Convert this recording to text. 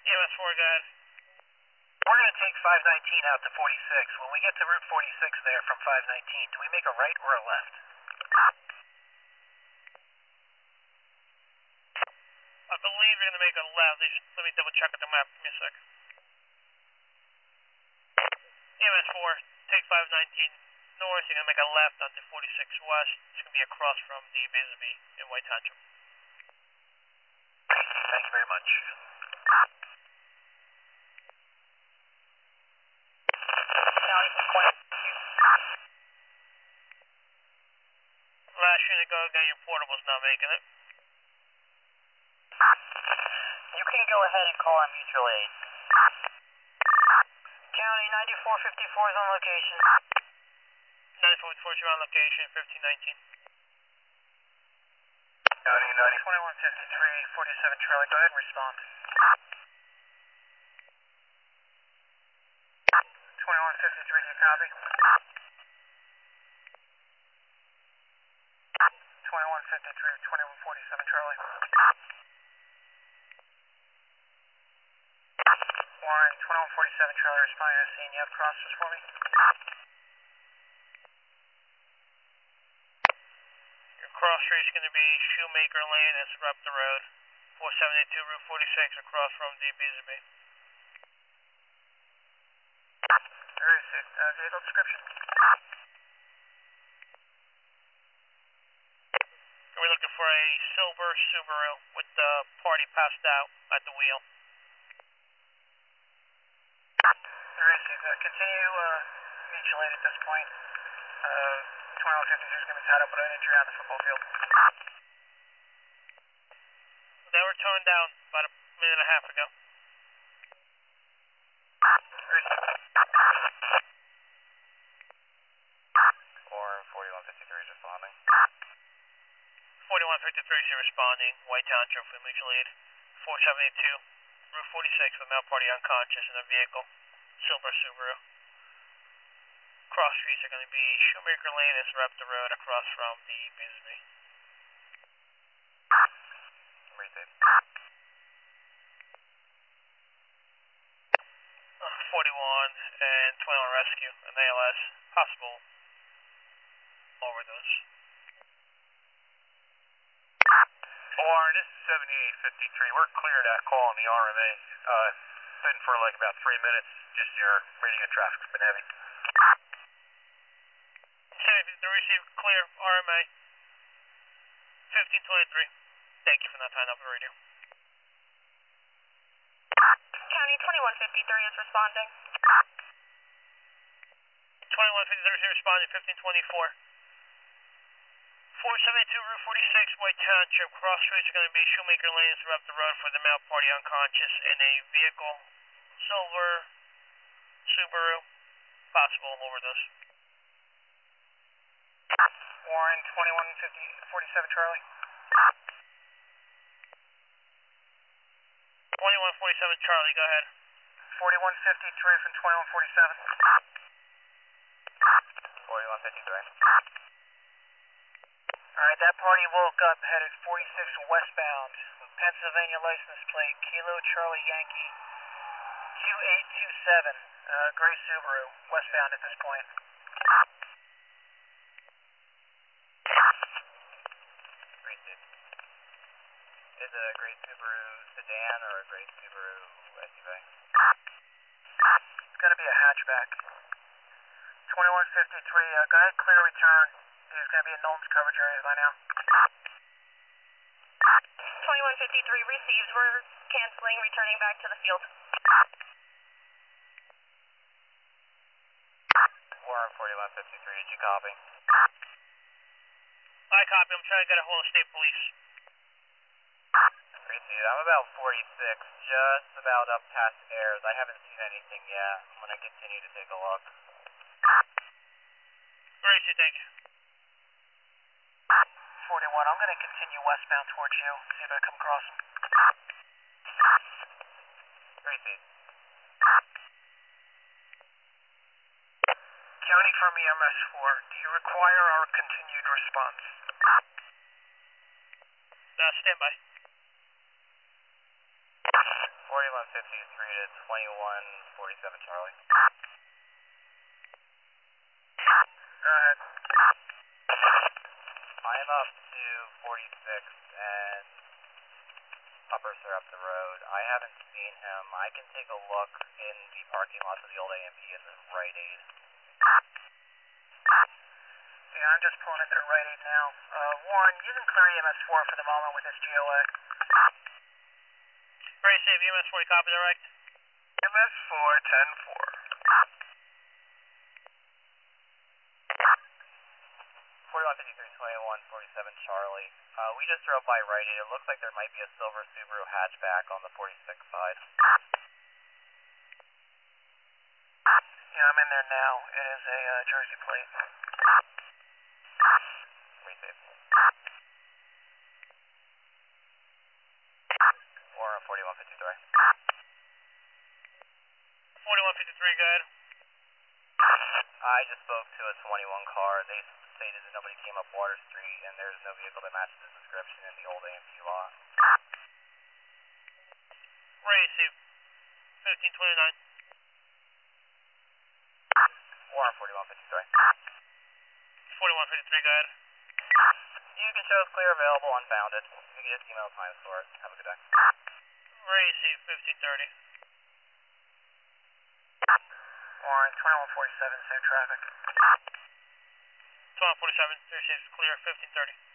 EMS 4, go ahead. We're going to take 519 out to 46. When we get to Route 46 there from 519, do we make a right or a left? I believe you're going to make a left. Let me double check at the map. Give me a sec. EMS 4, take 519 north. You're going to make a left onto 46 west. It's going to be across from the Bisbee in White Township. Thank you very much. Last unit, go again. Your portable's not making it. You can go ahead and call on mutual aid. County 9454 is on location. 9454 is on location, 1519. County 2153, 47 Charlie, go ahead and respond. 2153, do you copy? 2153, 2147 Charlie. Warren, 2147 Charlie, responding to the scene. You have crosses for me? Your cross street is going to be Shoemaker Lane. That's up the road. 472 Route 46 across from the Bisbee. Very sick. Vehicle description? We're looking for a silver Subaru with the party passed out at the wheel. Very sick. Continue mutual aid at this point. 2153 is going to be tied up with an injury on the football field. They were turned down about a minute and a half ago. Very sick. Or 4153 is responding. 4153 is responding. White Township for mutual aid. 472 Route 46 with male party unconscious in a vehicle. Silver Subaru. Cross streets are going to be Shoemaker Lane as we're up the road across from the Bisbee. Receive. 41 and 21 rescue, an ALS, possible overdose. Warren, this is 7853. We're clear that call on the RMA. Been for like about 3 minutes. Just your reading of traffic's been heavy. The receive clear RMA 1523. Thank you for not tying up the radio. County 2153 is responding. 2153 is responding 1524. 472 Route 46 White Township. Cross streets are going to be Shoemaker Lane as we're up the road for the male party unconscious in a vehicle. Silver Subaru. Possible overdose. Warren, 2147 Charlie. 2147 Charlie, go ahead. 4153 from 2147. 4153. Alright, that party woke up headed 46 westbound with Pennsylvania license plate Kilo Charlie Yankee 2827, gray Subaru, westbound at this point. Receive. Is it a gray Subaru sedan or a gray Subaru SUV? It's going to be a hatchback. 2153, go ahead, clear return. He's going to be in Nolan's coverage area by now. 2153 receives. We're canceling, returning back to the field. Warren 4153, did you copy? I copy. I'm trying to get a hold of state police. Receive. I'm about 46, just about up past Ayers. I haven't seen anything yet. I'm going to continue to take a look. Gracie, thank you. 41, I'm going to continue westbound towards you, see if I come across him. Receive. County from EMS 4, do you require our continued response? Stand by. 4153, 2153 to 2147 Charlie. Go ahead. I'm up to 46 and puppers are up the road. I haven't seen him. I can take a look in the parking lot of the old AMP at the Rite Aid. Yeah, I'm just pulling into the Rite Aid now. Warren, you can clear EMS4 for the moment with this GOA. Very safe, EMS4, copy direct. EMS4, 10-4. 4153-2147 Charlie. We just drove by Rite Aid. It looks like there might be a silver Subaru hatchback on the 46 side. Yeah, I'm in there now. It is a Jersey plate. Wait, safe. Warren 4153. 4153, go ahead. I just spoke to a 21 car. They stated that nobody came up Water Street and there's no vehicle that matches the description in the old AMP lot. Very safe, 1529. Warren 4153. 4153, go ahead. You can show us clear, available, unfounded. You can just email time for it. Have a good day. Very safe, 1530. Warren, 2147, safe traffic. 1247, very safe, clear, 1530.